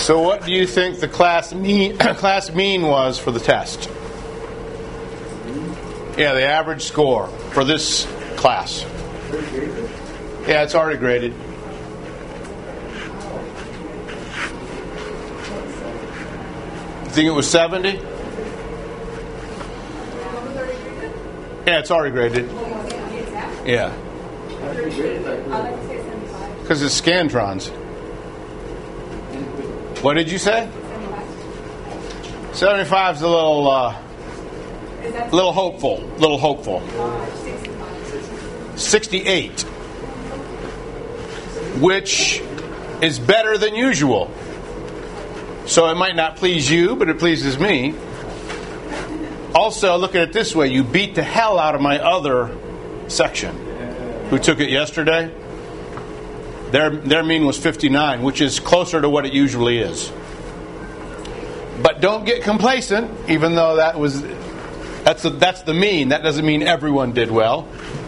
So what do you think the class mean was for the test? Yeah, the average score for this class. Yeah, it's already graded. You think it was 70? Yeah, it's already graded. Yeah. Because it's Scantrons. What did you say? 75 is a little hopeful. 68, which is better than usual. So it might not please you, but it pleases me. Also, look at it this way. You beat the hell out of my other section. Who took it yesterday? Their mean was 59, which is closer to what it usually is. But don't get complacent, even though that's the mean. That doesn't mean everyone did well.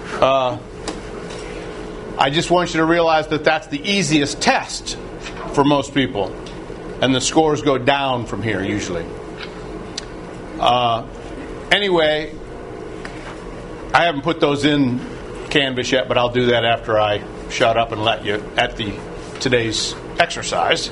I just want you to realize that that's the easiest test for most people. And the scores go down from here, usually. Anyway, I haven't put those in Canvas yet, but I'll do that after I shut up and let you at today's exercise.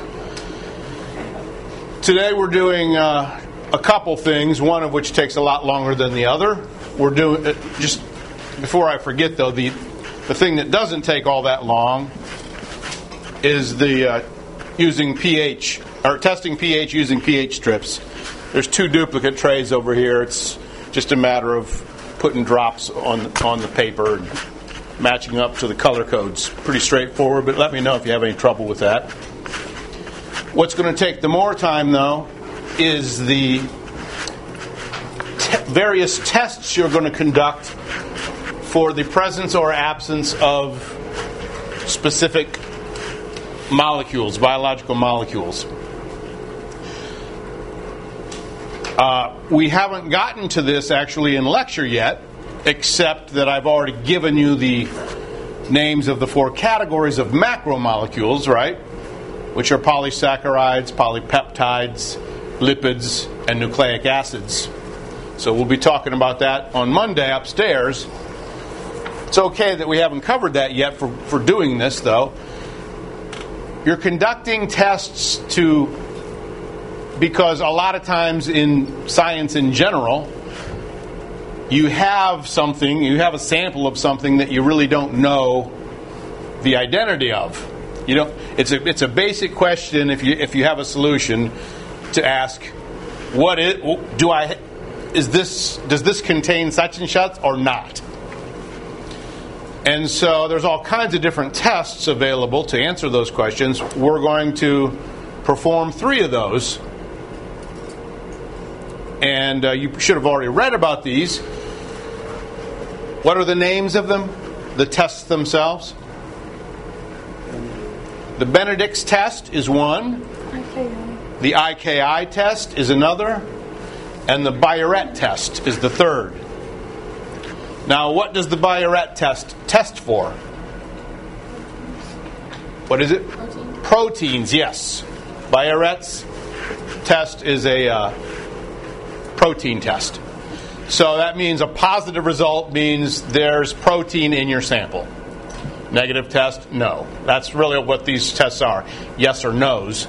Today we're doing a couple things, one of which takes a lot longer than the other. We're doing, just before I forget though, the thing that doesn't take all that long is the using pH, or testing pH using pH strips. There's 2 duplicate trays over here. It's just a matter of putting drops on the paper and matching up to the color codes. Pretty straightforward, but let me know if you have any trouble with that. What's going to take the more time, though, is the various tests you're going to conduct for the presence or absence of specific molecules, biological molecules. We haven't gotten to this actually in lecture yet, except that I've already given you the names of the 4 categories of macromolecules, right? Which are polysaccharides, polypeptides, lipids, and nucleic acids. So we'll be talking about that on Monday upstairs. It's okay that we haven't covered that yet for doing this, though. You're conducting tests because a lot of times in science in general, you have a sample of something that you really don't know the identity of. It's a basic question if you have a solution to ask, does this contain such and such or not? And so there's all kinds of different tests available to answer those questions. We're going to perform 3 of those. And you should have already read about these. What are the names of them? The tests themselves? The Benedict's test is one. The IKI test is another. And the Biuret test is the third. Now, what does the Biuret test for? What is it? Proteins, yes. Biuret's test is a protein test. So that means a positive result means there's protein in your sample. Negative test, no. That's really what these tests are. Yes or no's.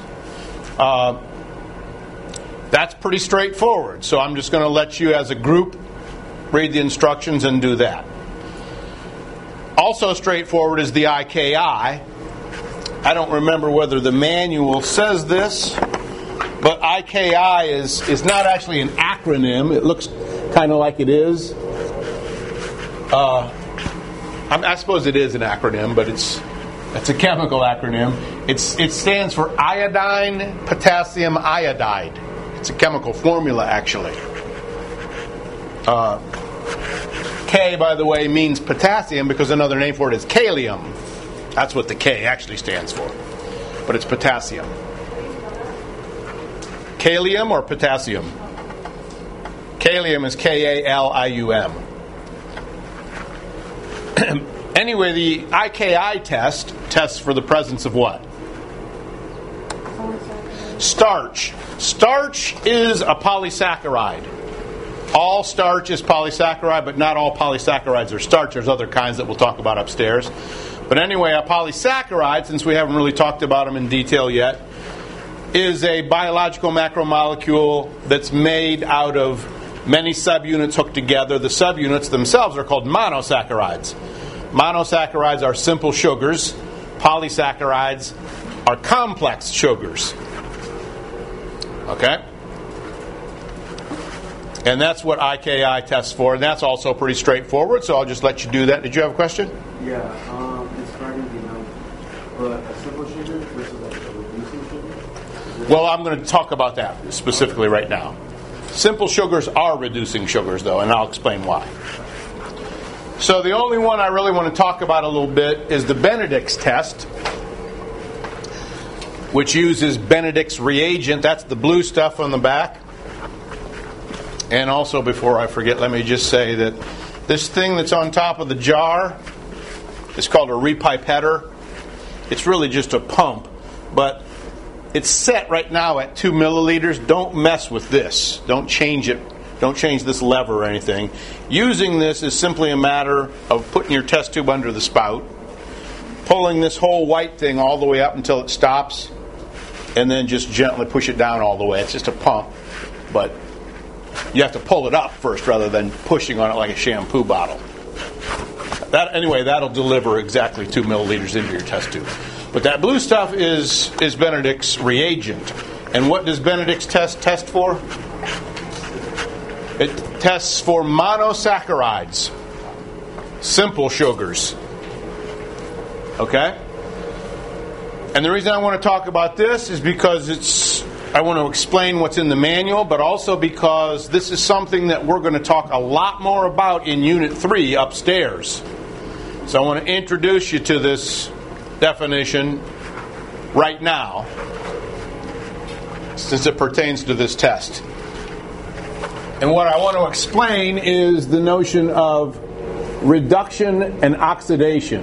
That's pretty straightforward. So I'm just going to let you as a group read the instructions and do that. Also straightforward is the IKI. I don't remember whether the manual says this, but IKI is not actually an acronym. It looks kind of like it is. I suppose it is an acronym, but it's a chemical acronym. It stands for iodine potassium iodide. It's a chemical formula, actually. K, by the way, means potassium because another name for it is kalium. That's what the K actually stands for. But it's potassium. Kalium or potassium? Kalium is Kalium. Anyway, the IKI test tests for the presence of what? Starch. Starch is a polysaccharide. All starch is polysaccharide, but not all polysaccharides are starch. There's other kinds that we'll talk about upstairs. But anyway, a polysaccharide, since we haven't really talked about them in detail yet, is a biological macromolecule that's made out of many subunits hooked together. The subunits themselves are called monosaccharides. Monosaccharides are simple sugars. Polysaccharides are complex sugars. Okay? And that's what IKI tests for, and that's also pretty straightforward, so I'll just let you do that. Did you have a question? Yeah, describing the amount, but a simple sugar versus like a reducing sugar? Well, I'm going to talk about that specifically right now. Simple sugars are reducing sugars, though, and I'll explain why. So the only one I really want to talk about a little bit is the Benedict's test, which uses Benedict's reagent. That's the blue stuff on the back. And also, before I forget, let me just say that this thing that's on top of the jar is called a repipetter. It's really just a pump, but it's set right now at 2 milliliters. Don't mess with this. Don't change it. Don't change this lever or anything. Using this is simply a matter of putting your test tube under the spout, pulling this whole white thing all the way up until it stops, and then just gently push it down all the way. It's just a pump, but you have to pull it up first rather than pushing on it like a shampoo bottle. That'll deliver exactly 2 milliliters into your test tube. But that blue stuff is Benedict's reagent. And what does Benedict's test for? It tests for monosaccharides, simple sugars. Okay? And the reason I want to talk about this is because I want to explain what's in the manual, but also because this is something that we're going to talk a lot more about in Unit 3 upstairs. So I want to introduce you to this definition right now, since it pertains to this test. And what I want to explain is the notion of reduction and oxidation.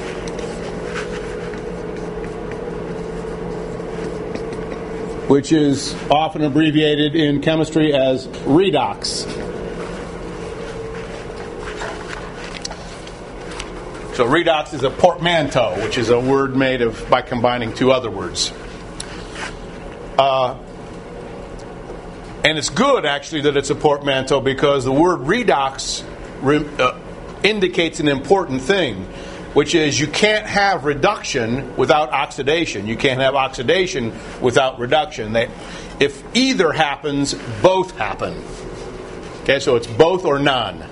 Which is often abbreviated in chemistry as redox. So redox is a portmanteau, which is a word made by combining two other words. And it's good, actually, that it's a portmanteau, because the word redox indicates an important thing, which is you can't have reduction without oxidation. You can't have oxidation without reduction. If either happens, both happen. Okay, so it's both or none.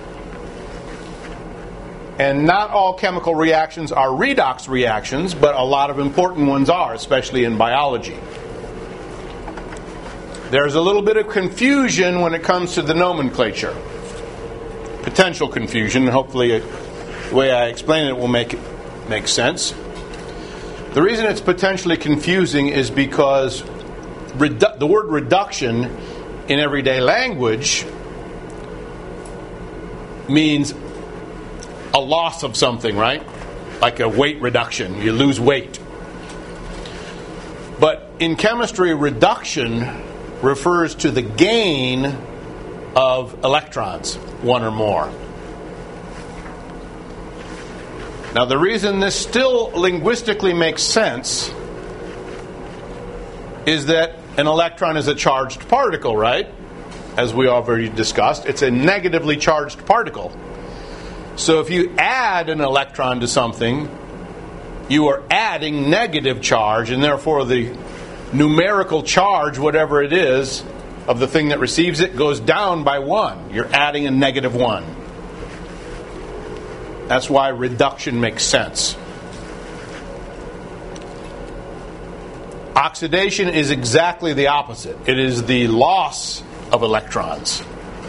And not all chemical reactions are redox reactions, but a lot of important ones are, especially in biology. There's a little bit of confusion when it comes to the nomenclature. Potential confusion, and hopefully the way I explain it will make sense. The reason it's potentially confusing is because the word reduction in everyday language means a loss of something, right? Like a weight reduction. You lose weight. But in chemistry, reduction refers to the gain of electrons, one or more. Now, the reason this still linguistically makes sense is that an electron is a charged particle, right? As we already discussed, it's a negatively charged particle. So if you add an electron to something, you are adding negative charge, and therefore the numerical charge, whatever it is, of the thing that receives it goes down by 1. You're adding a negative 1. That's why reduction makes sense. Oxidation is exactly the opposite. It is the loss of electrons.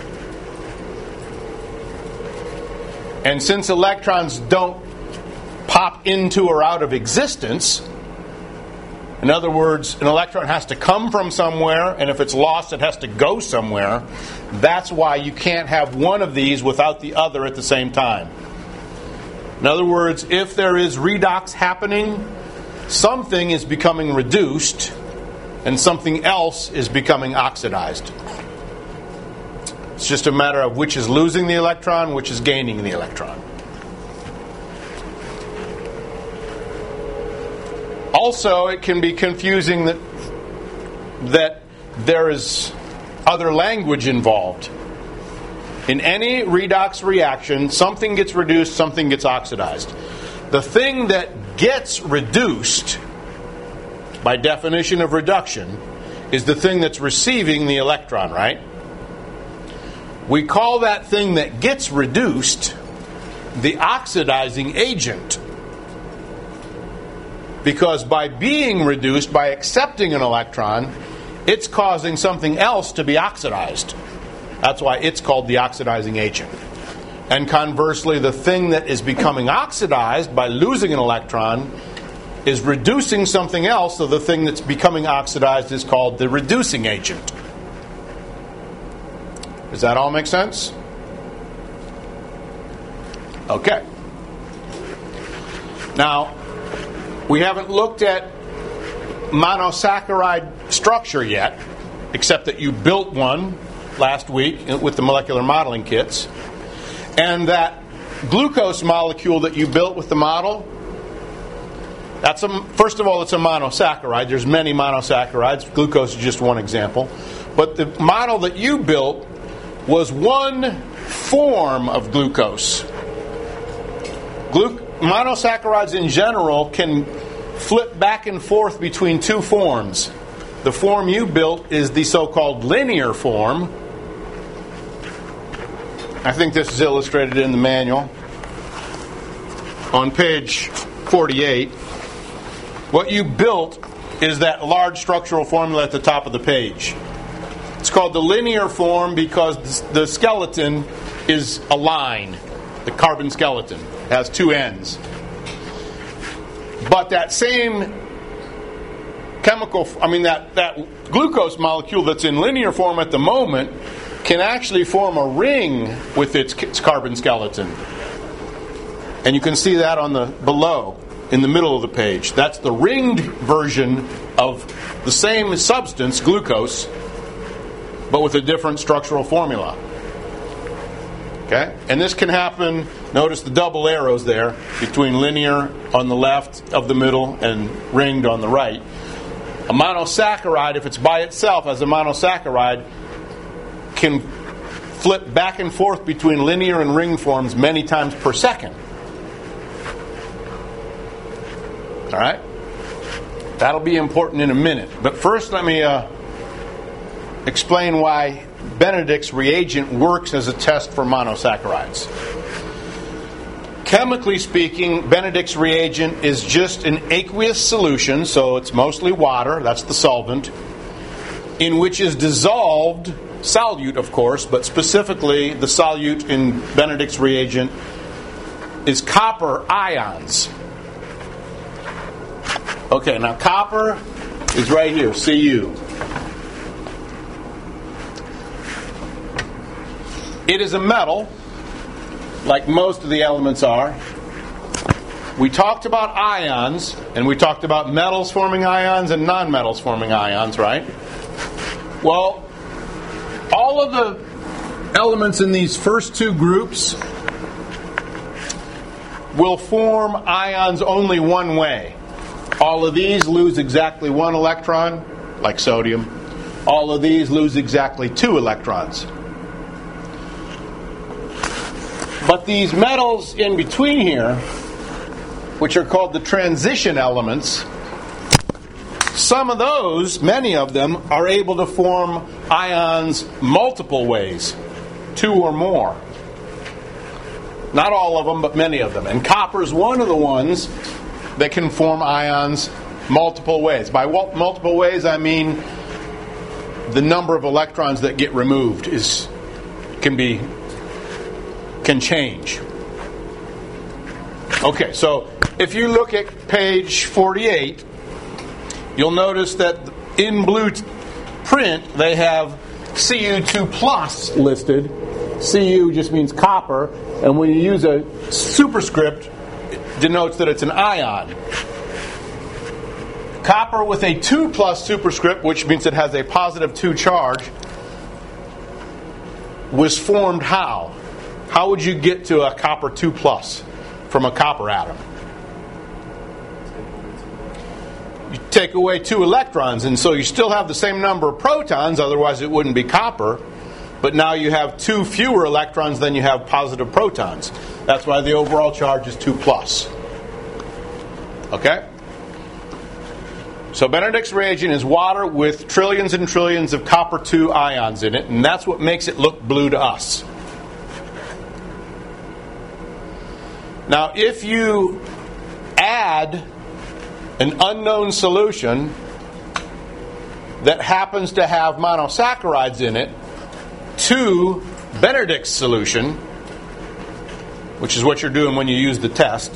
And since electrons don't pop into or out of existence, in other words, an electron has to come from somewhere, and if it's lost, it has to go somewhere. That's why you can't have one of these without the other at the same time. In other words, if there is redox happening, something is becoming reduced, and something else is becoming oxidized. It's just a matter of which is losing the electron, which is gaining the electron. Also, it can be confusing that there is other language involved. In any redox reaction, something gets reduced, something gets oxidized. The thing that gets reduced, by definition of reduction, is the thing that's receiving the electron, right? We call that thing that gets reduced the oxidizing agent. Because by being reduced, by accepting an electron, it's causing something else to be oxidized. That's why it's called the oxidizing agent. And conversely, the thing that is becoming oxidized by losing an electron is reducing something else, so the thing that's becoming oxidized is called the reducing agent. Does that all make sense? Okay. Now, we haven't looked at monosaccharide structure yet, except that you built one last week with the molecular modeling kits. And that glucose molecule that you built with the model, first of all, it's a monosaccharide. There's many monosaccharides. Glucose is just one example. But the model that you built was one form of glucose. Monosaccharides in general can flip back and forth between two forms. The form you built is the so-called linear form. I think this is illustrated in the manual. On page 48, what you built is that large structural formula at the top of the page. It's called the linear form because the skeleton is a line. The carbon skeleton has two ends. But that same that glucose molecule that's in linear form at the moment can actually form a ring with its carbon skeleton. And you can see that on the below, in the middle of the page. That's the ringed version of the same substance, glucose, but with a different structural formula. Okay? And this can happen, notice the double arrows there, between linear on the left of the middle and ringed on the right. A monosaccharide, if it's by itself as a monosaccharide, can flip back and forth between linear and ring forms many times per second. All right? That'll be important in a minute. But first let me explain why Benedict's reagent works as a test for monosaccharides. Chemically speaking, Benedict's reagent is just an aqueous solution, so it's mostly water, that's the solvent, in which is dissolved, solute of course, but specifically the solute in Benedict's reagent is copper ions. Okay, now copper is right here, Cu. It is a metal, like most of the elements are. We talked about ions, and we talked about metals forming ions and nonmetals forming ions, right? Well, all of the elements in these first two groups will form ions only one way. All of these lose exactly one electron, like sodium. All of these lose exactly two electrons. But these metals in between here, which are called the transition elements, some of those, many of them, are able to form ions multiple ways, two or more. Not all of them, but many of them. And copper is one of the ones that can form ions multiple ways. By multiple ways, I mean the number of electrons that get removed can change. Okay, so if you look at page 48, you'll notice that in blue print they have Cu2 plus listed. Cu just means copper, and when you use a superscript, it denotes that it's an ion. Copper with a 2 plus superscript, which means it has a positive 2 charge, was formed how? How would you get to a copper 2 plus from a copper atom? You take away 2 electrons, and so you still have the same number of protons, otherwise it wouldn't be copper, but now you have 2 fewer electrons than you have positive protons. That's why the overall charge is 2 plus. Okay? So Benedict's reagent is water with trillions and trillions of copper 2 ions in it, and that's what makes it look blue to us. Now, if you add an unknown solution that happens to have monosaccharides in it to Benedict's solution, which is what you're doing when you use the test,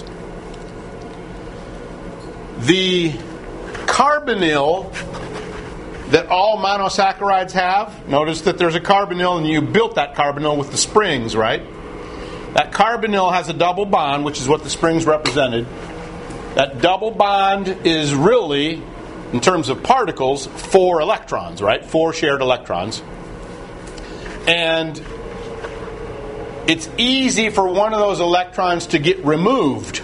the carbonyl that all monosaccharides have, notice that there's a carbonyl and you built that carbonyl with the springs, right? That carbonyl has a double bond, which is what the springs represented. That double bond is really, in terms of particles, 4 electrons, right? 4 shared electrons. And it's easy for one of those electrons to get removed,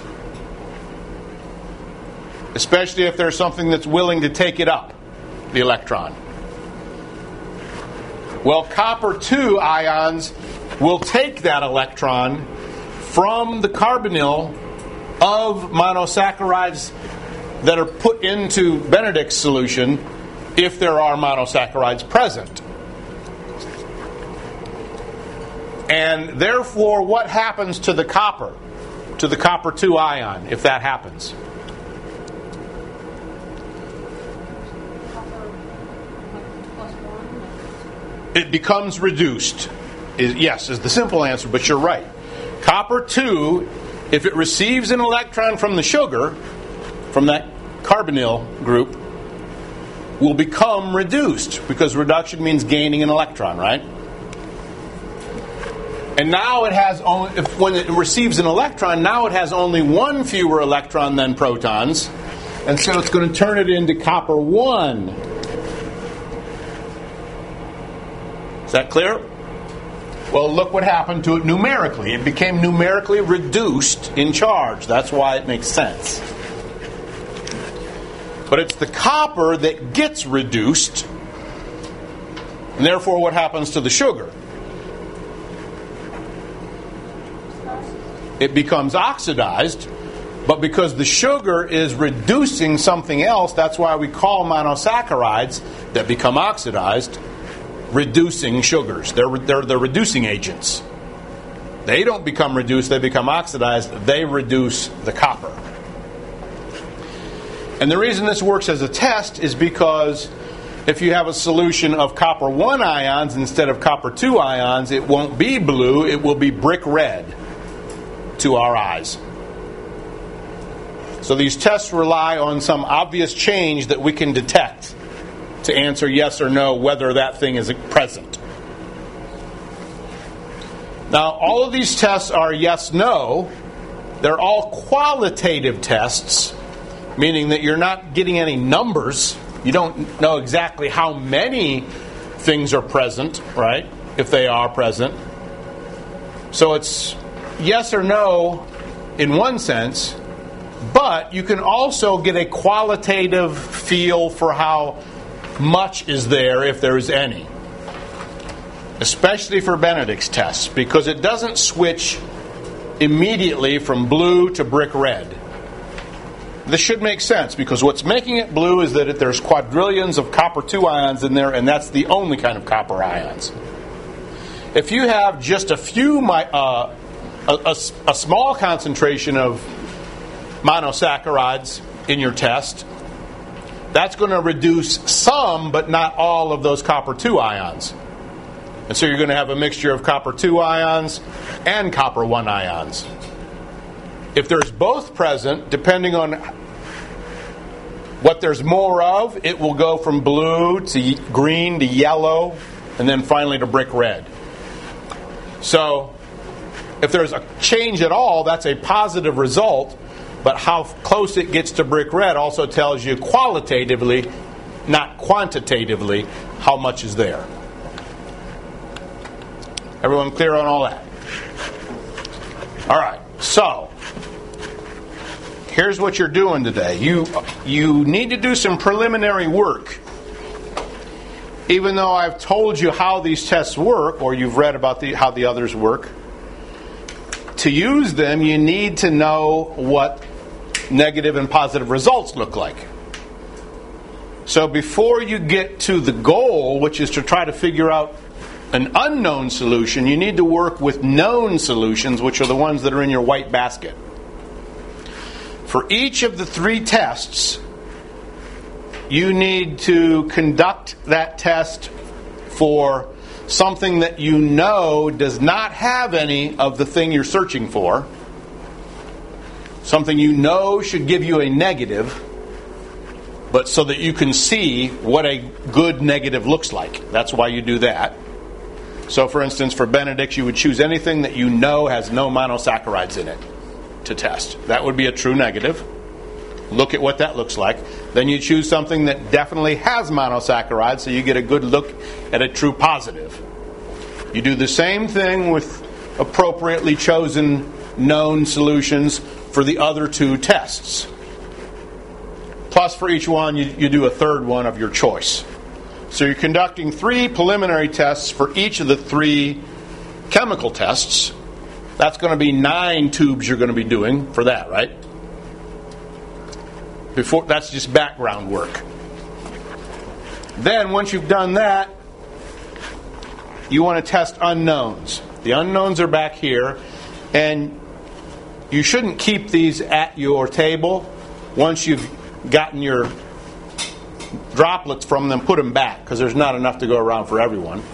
especially if there's something that's willing to take it up, the electron. Well, copper 2 ions will take that electron from the carbonyl of monosaccharides that are put into Benedict's solution if there are monosaccharides present. And therefore, what happens to the copper 2 ion, if that happens? It becomes reduced. Yes, is the simple answer, but you're right. Copper 2, if it receives an electron from the sugar, from that carbonyl group, will become reduced, because reduction means gaining an electron, right? And now it has only, when it receives an electron, now it has only 1 fewer electron than protons, and so it's going to turn it into copper 1. Is that clear? Well, look what happened to it numerically. It became numerically reduced in charge. That's why it makes sense. But it's the copper that gets reduced, and therefore what happens to the sugar? It becomes oxidized, but because the sugar is reducing something else, that's why we call monosaccharides that become oxidized reducing sugars. They're the reducing agents. They don't become reduced, they become oxidized. They reduce the copper. And the reason this works as a test is because if you have a solution of copper 1 ions instead of copper 2 ions, it won't be blue, it will be brick red to our eyes. So these tests rely on some obvious change that we can detect to answer yes or no whether that thing is present. Now, all of these tests are yes-no. They're all qualitative tests, meaning that you're not getting any numbers. You don't know exactly how many things are present, right? If they are present. So it's yes or no in one sense, but you can also get a qualitative feel for how much is there, if there is any. Especially for Benedict's tests, because it doesn't switch immediately from blue to brick red. This should make sense, because what's making it blue is that there's quadrillions of copper 2 ions in there, and that's the only kind of copper ions. If you have just a few, a small concentration of monosaccharides in your test, that's going to reduce some, but not all of those copper 2 ions. And so you're going to have a mixture of copper 2 ions and copper 1 ions. If there's both present, depending on what there's more of, it will go from blue to green to yellow, and then finally to brick red. So if there's a change at all, that's a positive result. But how close it gets to brick red also tells you qualitatively, not quantitatively, how much is there. Everyone clear on all that? All right, so here's what you're doing today. You need to do some preliminary work. Even though I've told you how these tests work, or you've read about how the others work, to use them, you need to know what negative and positive results look like. So before you get to the goal, which is to try to figure out an unknown solution, you need to work with known solutions, which are the ones that are in your white basket. For each of the 3 tests, you need to conduct that test for something that you know does not have any of the thing you're searching for. Something you know should give you a negative, but so that you can see what a good negative looks like. That's why you do that. So for instance, for Benedict's, you would choose anything that you know has no monosaccharides in it to test. That would be a true negative. Look at what that looks like. Then you choose something that definitely has monosaccharides, so you get a good look at a true positive. You do the same thing with appropriately chosen known solutions for the other 2 tests. Plus, for each one, you do a third one of your choice. So you're conducting 3 preliminary tests for each of the 3 chemical tests. That's going to be 9 tubes you're going to be doing for that, right? That's just background work. Then, once you've done that, you want to test unknowns. The unknowns are back here, and you shouldn't keep these at your table. Once you've gotten your droplets from them, put them back, because there's not enough to go around for everyone.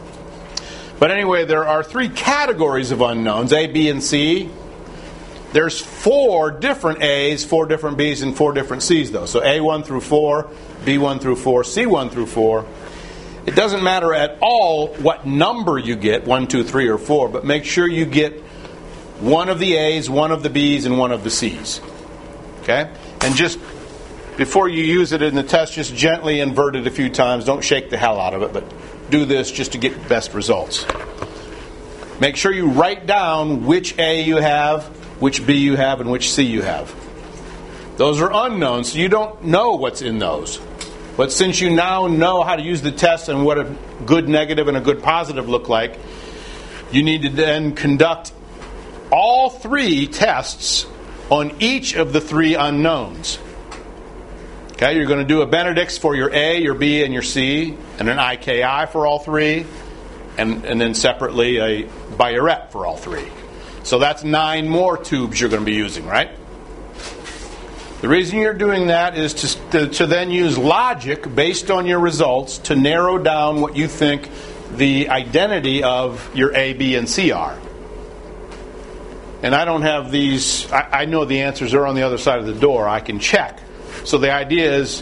But anyway, there are 3 categories of unknowns, A, B, and C. There's 4 different A's, 4 different B's, and 4 different C's, though. So A1 through 4, B1 through 4, C1 through 4. It doesn't matter at all what number you get, 1, 2, 3, or 4, but make sure you get one of the A's, one of the B's, and one of the C's. Okay? And just before you use it in the test, just gently invert it a few times. Don't shake the hell out of it, but do this just to get best results. Make sure you write down which A you have, which B you have, and which C you have. Those are unknown, so you don't know what's in those. But since you now know how to use the test and what a good negative and a good positive look like, you need to then conduct all 3 tests on each of the 3 unknowns. Okay, you're going to do a Benedict's for your A, your B, and your C, and an IKI for all 3, and then separately a Biuret for all 3. So that's 9 more tubes you're going to be using, right? The reason you're doing that is to then use logic based on your results to narrow down what you think the identity of your A, B, and C are. And I don't have these, I know the answers are on the other side of the door. I can check. So the idea is,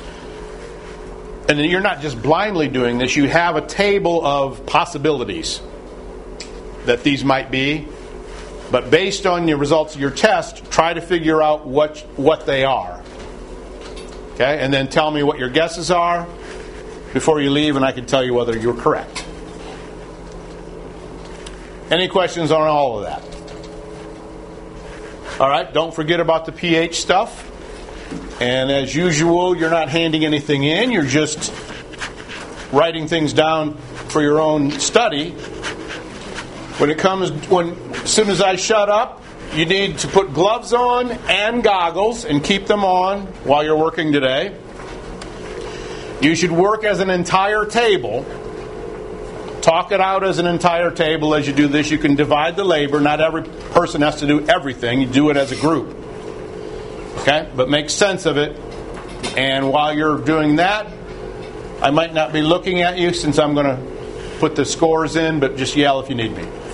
and you're not just blindly doing this, you have a table of possibilities that these might be. But based on your results of your test, try to figure out what they are. Okay? And then tell me what your guesses are before you leave, and I can tell you whether you're correct. Any questions on all of that? All right, don't forget about the pH stuff. And as usual, you're not handing anything in. You're just writing things down for your own study. As soon as I shut up, you need to put gloves on and goggles and keep them on while you're working today. You should work as an entire table. Talk it out as an entire table as you do this. You can divide the labor. Not every person has to do everything. You do it as a group. Okay? But make sense of it. And while you're doing that, I might not be looking at you since I'm going to put the scores in, but just yell if you need me.